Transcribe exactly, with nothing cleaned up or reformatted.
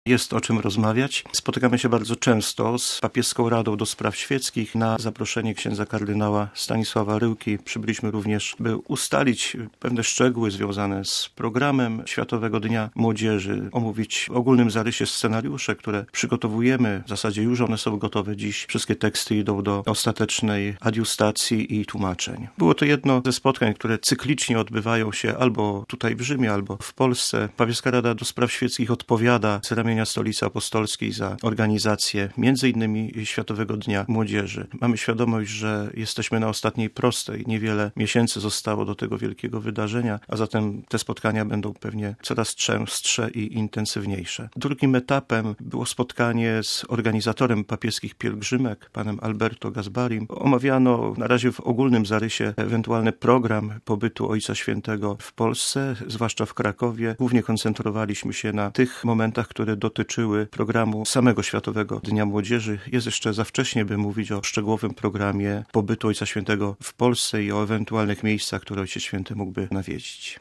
Jest o czym rozmawiać. Spotykamy się bardzo często z Papieską Radą do Spraw Świeckich. Na zaproszenie księdza kardynała Stanisława Ryłki przybyliśmy również, by ustalić pewne szczegóły związane z programem Światowego Dnia Młodzieży, omówić w ogólnym zarysie scenariusze, które przygotowujemy. W zasadzie już one są gotowe dziś. Wszystkie teksty idą do ostatecznej adiustacji i tłumaczeń. Było to jedno ze spotkań, które cyklicznie odbywają się albo tutaj w Rzymie, albo w Polsce. Papieska Rada do Spraw Świeckich odpowiada z ramienia Stolicy Apostolskiej za organizację między innymi Światowego Dnia Młodzieży. Mamy świadomość, że jesteśmy na ostatniej prostej. Niewiele miesięcy zostało do tego wielkiego wydarzenia, a zatem te spotkania będą pewnie coraz częstsze i intensywniejsze. Drugim etapem było spotkanie z organizatorem papieskich pielgrzymek, panem Alberto Gasbarim. Omawiano na razie w ogólnym zarysie ewentualny program pobytu Ojca Świętego w Polsce, zwłaszcza w Krakowie. Głównie koncentrowaliśmy się na tych momentach, które dotyczyły programu samego Światowego Dnia Młodzieży. Jest jeszcze za wcześnie, by mówić o szczegółowym programie pobytu Ojca Świętego w Polsce i o ewentualnych miejscach, które Ojciec Święty mógłby nawiedzić.